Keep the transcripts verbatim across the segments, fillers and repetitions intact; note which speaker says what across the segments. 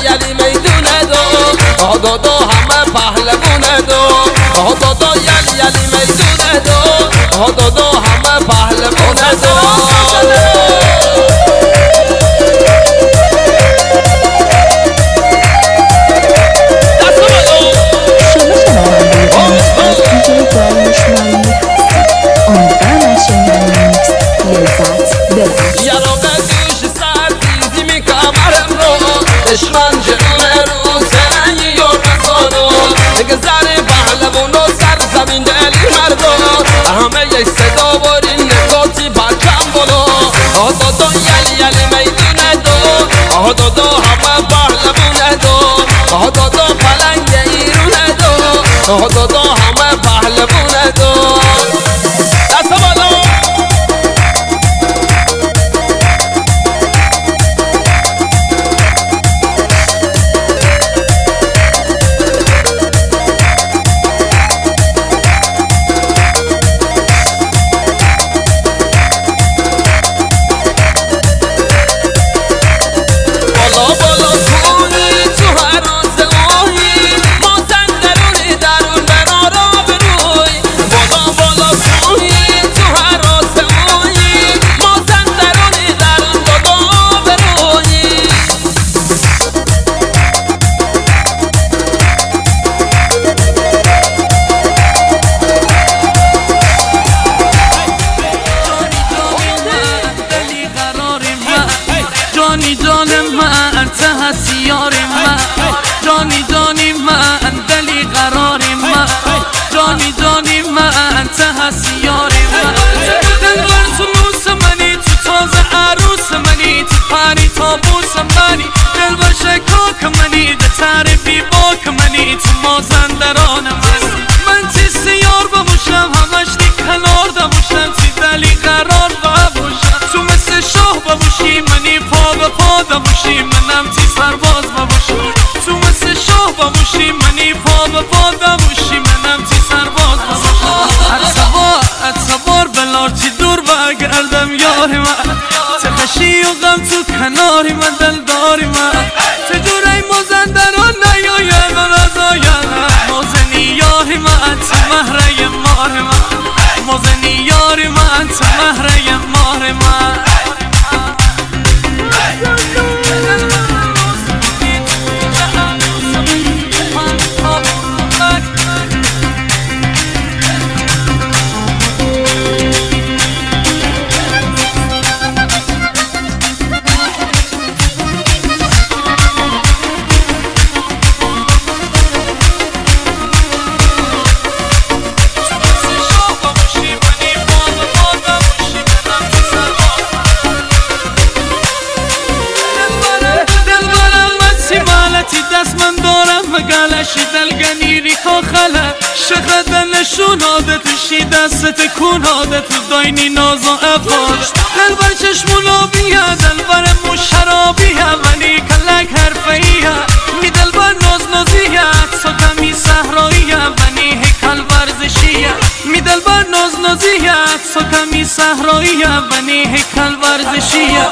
Speaker 1: یلی میدونه دو دو دو همه پهلوونه دو دو دو یلی یلی میدونه دو دو دو همه پهلوونه دو دشمن جنون رو زنی یا نزانو گذر پهلوان و سر زمین دلی مردم همه یک صدا باری نگاتی برکم بلو دو دو یلی یلی میدونه دو دو دو همه پهلوونه دو دو دو پلنگ ایرونه دو دو دو همه پهلوونه دو دست بالا جانی جان من انت هستی یار من جانی جانی من دلی قرار من جانی جانی من انت هستی یار من دلبر تو نوس منی تو تازه عروس منی تو پری تابوس منی دلبر شکاک منی ده تعریفی باک منی تو مازندران من من تی سیار بموشم همش دی کنار دموشم تی دلی قرار بموشم تو مثل شاه بموشی منی پا به پا دموشی منم تی سرباز بموشی تو مثل شاه بموشی منی پا به پا دموشی منم تی سرباز بموشی اتبار اتبار بلار تی دور بگردم یاری من تخشی و غم تو کناری من دلداری من چجوری مازندران نیایم رضایم موزنی یاری من تو مهره مار من موزنی یاری من تو مهره مار من دست من دارم مگلشی دلگنی ریخا خله شخده نشون آده توشی دست تکون آده تو داینی ناز و افاش دلبر چشمون آبیه دلبر مو شرابیه ولی کلک حرفیه می دلبر ناز نازیه سکمی صحراییه ونی هکل ورزشیه می دلبر ناز نازیه سکمی صحراییه ونی هکل ورزشیه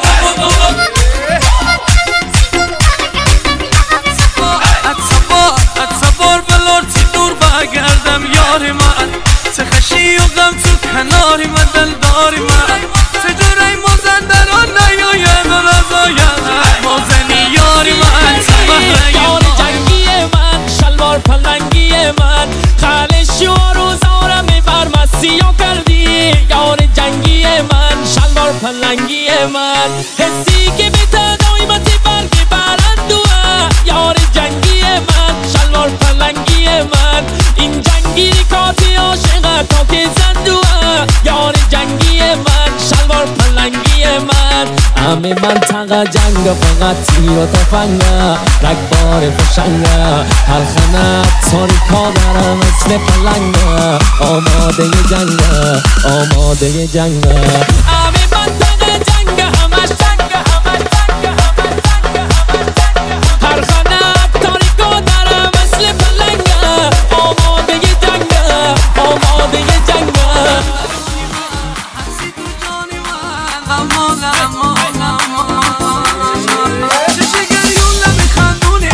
Speaker 1: گردم یاری من تخشی و غم تو کناری من دلداری من چجوری مازندران نیایم رضایم موزنی یاری من
Speaker 2: یار جنگی من شلوار پلنگی من خلشی و روزارم بر مسیح کردی یار جنگی من شلوار پلنگی من حسی که به تدایمتی برگی برندوه یار جنگی من شلوار پلنگی من این جنگی ریکاتی عاشقه تا که زندوه یار جنگی من شلوار پلنگی من همه منطقه جنگ فقط تیر و تفنگه رگبار فشنگه هر خنه تاریکا داره مثل پلنگه آماده جنگه آماده جنگه همه منطقه جنگ همش جنگ همش جنگ همش جنگ همش جنگ هر خنه تاریکا داره مثل پلنگه آماده جنگه آماده جنگه
Speaker 1: هستی تو جانی من غمان غمان غمان چه شگریون نمیخندونی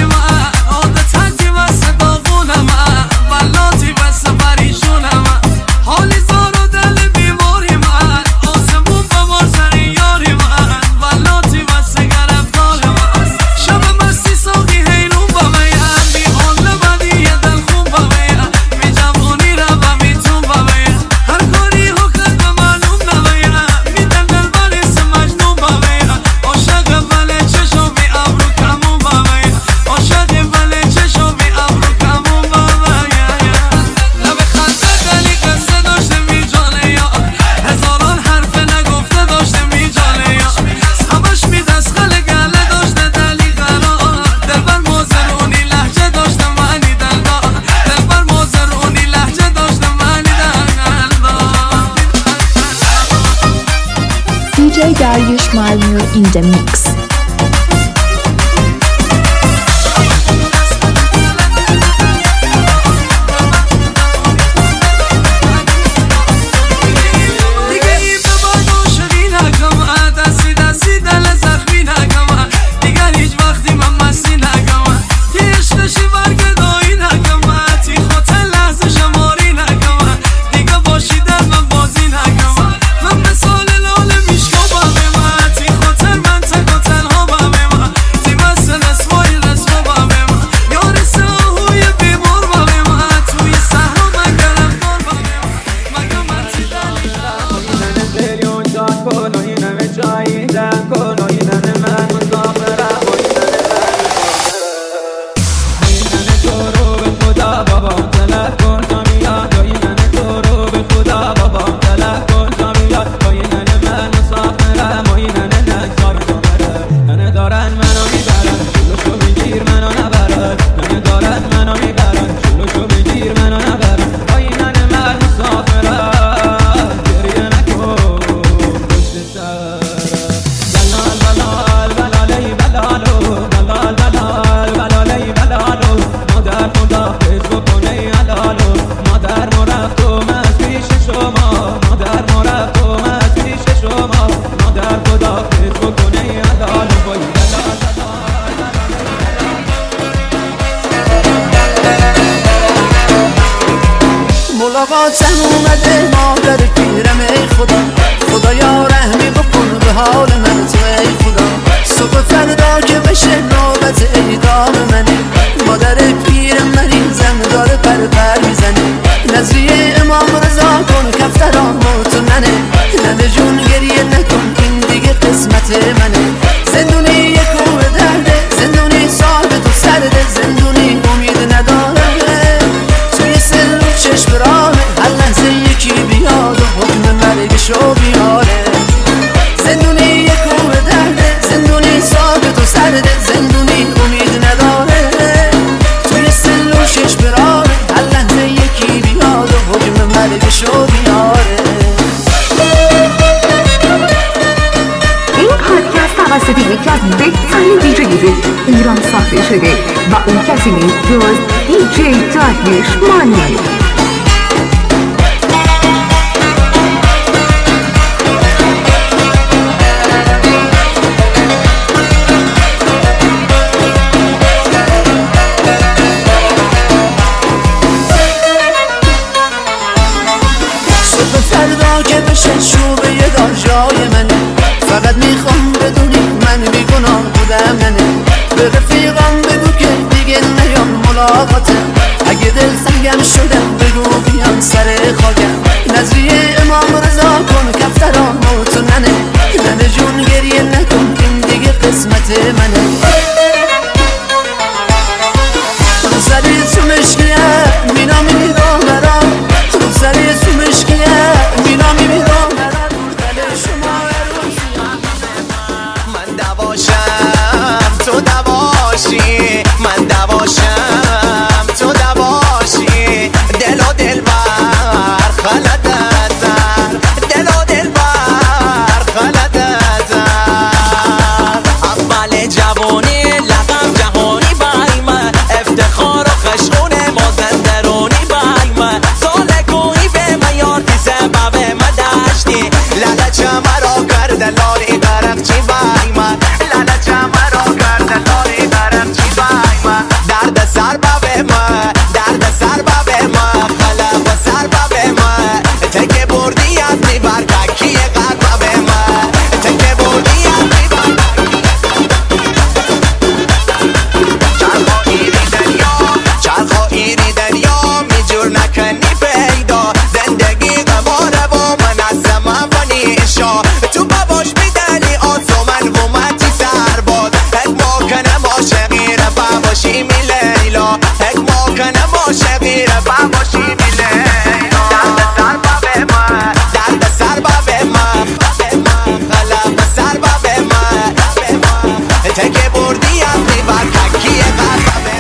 Speaker 3: Malmö in the mix.
Speaker 4: ملاقاتم اومده مادر پیرم ای خدا خدایا رحمی بکن به حال من تو ای خدا صبح فردا که بشه نوبت اعدام منه مادر پیرم مریضم داره پر پر میزنه نذریه امام رضا کن کفترامو تو ننه ننه جون گریه نکن این دیگه قسمت منه زندونی یه کوه درده زندونی صاحب تو سرده زندونی امید نداره توی سر و چشم راهه هر لحظه یکی بیاد و حکم مرگشو بیاره زندونی یه کوه درده زندونی صاحب تو سرده زندونی امید نداره توی سر و چشم راهه هر لحظه یکی بیاد و حکم مرگشو بیاره.
Speaker 3: این پادکست توسط یکی از بهترین دیجی ایران ساخته شده و اون کسی نیست جز دیجی داریوش مانی.
Speaker 4: صبح فردا که بشه شوبه یه دار جای منه فقط میخوام بدونی من بیگناه بودم ننه به رفیقم بگو که دیگه نیام ملاقاتم اگه دل سنگم شدم بگو بیان سر خاکم نذریه امام رضا کن کفترامو تو ننه ننه جون گریه نکن این دیگه قسمت منه رو سری تو مشکیه مینا میرام برام رو سری تو مشکیه مینا میرام برام دل شما من دواشم تو دواشی من دواشم تو دواشی دل و دل بر خلدت در دل و دل بر خلدت در اول جوانی لقم جهانی بای من افتخار و خشون مازندرانی بای من سال کوی به من یارتی سبب من داشتی لالچم را کرد لاری درخچی بای من لالچم را کرد لاری درخچی بای من درد سر باب من درد سر باب من خلق و سر باب من تکه بردی از دیوار تکی قلب باب من تکه بردی از دیوار چرخا ایری دریا چرخا ایری دریا میجور نکنی پیدا زندگی قماره و من از زمان و نیشا تو باباش میدنی آسومن و متی سر باد هک ماکنم عاشقیر باباشی می لیلا هک ماکنم عاشقیر باباشی می لیلا درد سر باب من درد سر باب من غلب سر باب من تکه بردی از دیوار تکیه قلب باب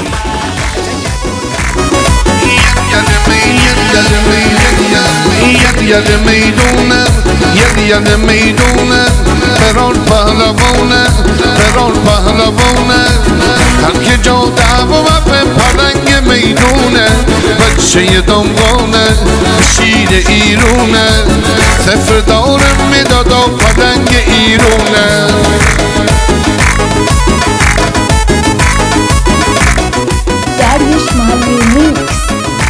Speaker 5: یک میدونم یک میدونم بران پهلوانه بران پهلوانه هر که جا دعوا و به پلنگ میدونه بچه دنبانه شیر ایرونه سفر دارم میدادا پلنگ ایرونه
Speaker 6: دریوش محلی میکس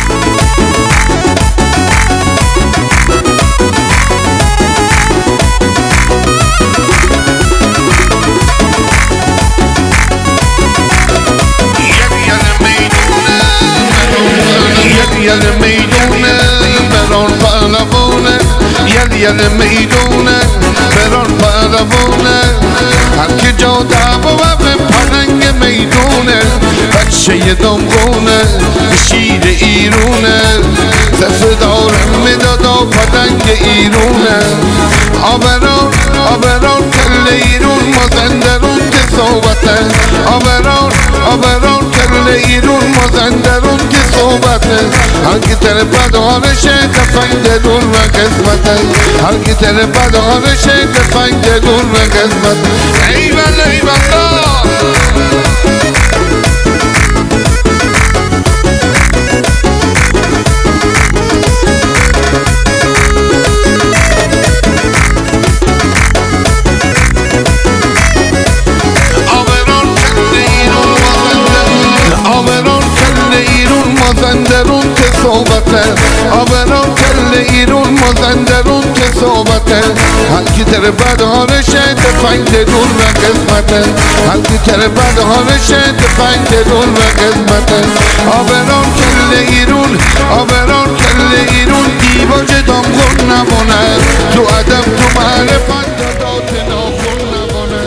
Speaker 5: یل میدونه بران پهلوانه یل یل میدونه بران پهلوانه هر که جا دعوا و به پلنگ میدونه بچه دنبونه شیر ایرونه سفر دارم میدادا پلنگ ایرونه آبران آبران کل ایرون مازندرون که صحبته آبران آبران کل ایرون مازندرون که صحبته هر کی تر بدانشه تفنگ دور و قسمته هر کی تر بدانشه تفنگ دور و قسمته ایوال ایوالله مازندرون که صحبته آبران کل ایرون مازندرون که صحبته هر کی تر بدهانشه تفنگ دور و قسمته هر کی تر بدهانشه تفنگ دور و قسمته آبران کل ایرون آبران کل ایرون دیواج دامغون نمونه تو ادب تو معرفت دادات ناخون نمونه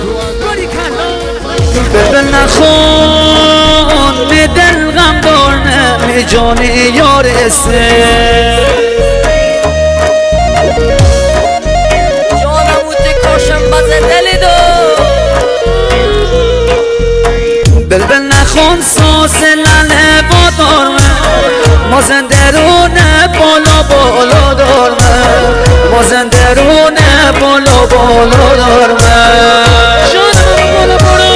Speaker 1: ببین نخون می دل غم دارنه می جانی یار اسه جانم بوده کاشم بزه دلی دو بلبل نخون ساس لنه با دارمه مازندرونه بالا بالا دارمه مازندرونه بالا بالا دارمه جانم بالا بالا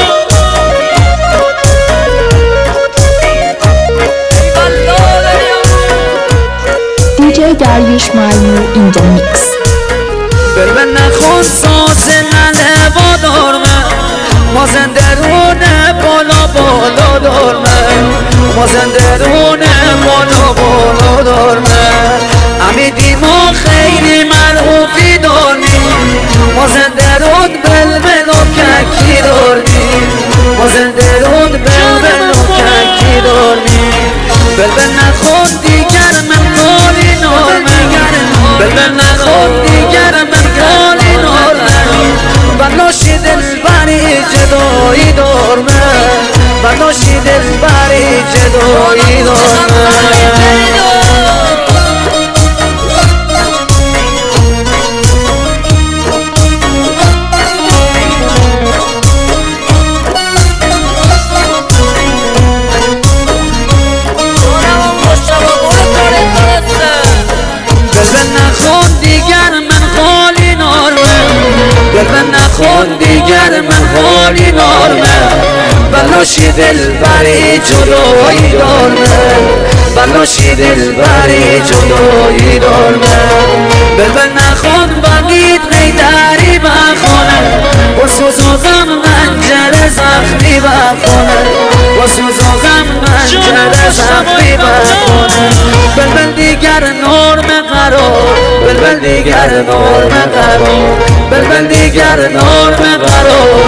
Speaker 6: Darius Malmu in the mix.
Speaker 1: بلبل نخون ساز ننه با دارمه مازندرونه بالا بالا دارمه مازندرونه بالا بالا دارمه امیدی ما خیلی معروفی دارمی مازندرون بلبل و ککی دارمی مازندرون بلبل و ککی دارمی بلبل نخون دیگر من کاری نارمه بلبل نخون دیگر من کاری نارمه بناشی دل بری جدایی دارمه بناشی دل بری جدایی دارمه بلبل نخون دیگر من خالی نارمه بلاشی دل بری جدایی دارمه بلاشی دل بری جدایی دارمه بلبل نخون بگید غیدری بخونه با سوز و غم منجر زخمی بخونه با سوز و غم منجر زخمی بخونه بلبل دیگر نرم قرار بلبل دیگر نرم قرار بلبل دیگر نرم قرار